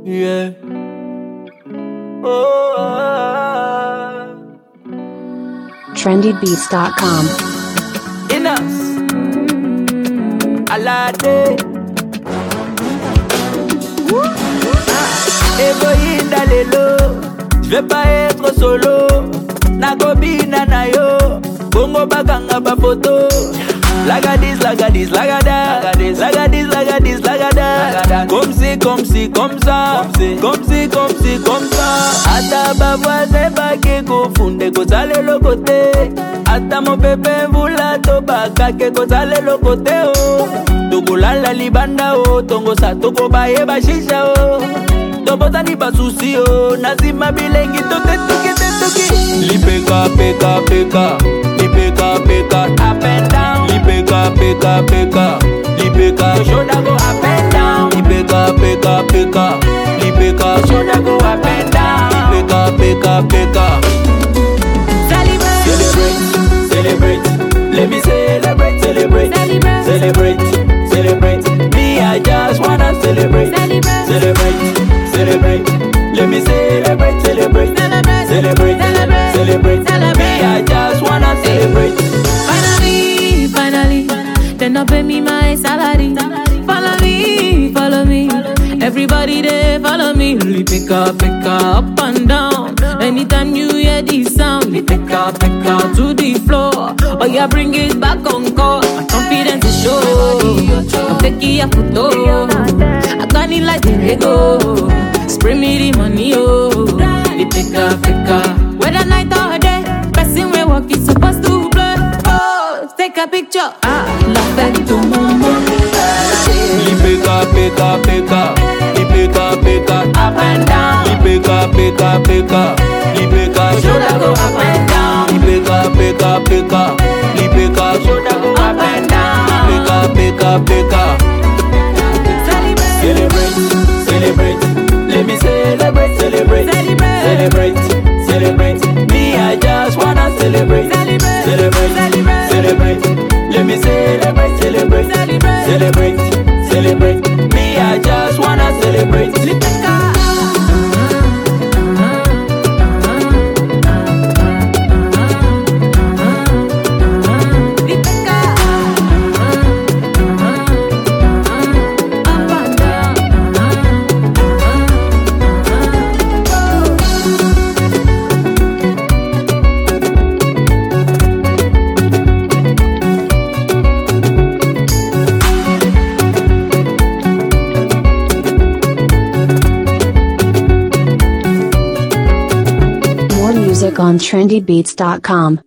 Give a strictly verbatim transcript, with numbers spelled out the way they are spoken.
Yeah. Oh, ah. trendy beats dot com. Inas Alade Egoïna lelo, je vais pas être solo. Nakobina na yo, Bongo baganga ba photo. Lagadis, lagadis, lagada, lagadis, lagadis, lagada. Comme si, comme si, comme ça, comme si, comme si, comme ça. Ata ba voisin ba ke ko funde ko sale lo côté. Ata mon bébé vula to ba ka ke ko sale lo côté oh. Toko lala libanda oh, tongo sa toko ba e ba shisha oh. Tobo tani ba susi oh, nazima bilengi to te tuki te tuki. Lipeka peka peka, lipeka peka up and down. Lipeka peka peka, lipeka shoulder go up and down. Lipeka peka peka, lipeka shoulder go up and down. Lipeka peka peka. Celebrate, celebrate, let me celebrate, celebrate, celebrate, celebrate. Me I just wanna celebrate, celebrate, celebrate. Let me celebrate, celebrate, celebrate, celebrate. Me I just wanna celebrate. Finally, finally, then up pay me my salary. Follow me, follow me. Everybody there follow me. Pick up, pick up, up and down. Anytime you hear this sound, pick up, pick up to the floor. Oh yeah, bring it back on call. My confidence is show. I'm taking a photo. I got it like the Lego. Spray me the money, oh. Pick up, pick up. Whether night or day, person we walk is supposed to play. Oh, take a picture. Ah, la fête to mama. Lipeka peka peka, lipeka peka up and down. Lipeka peka peka, lipeka shoulder go up and down. Lipeka peka peka, lipeka shoulder go up and down. Lipeka peka peka. Celebrate, celebrate, let me celebrate, celebrate, celebrate, celebrate. Me I just wanna celebrate, celebrate, celebrate. Let me celebrate, celebrate, celebrate, celebrate. Me I just wanna celebrate. Music on trendy beats dot com.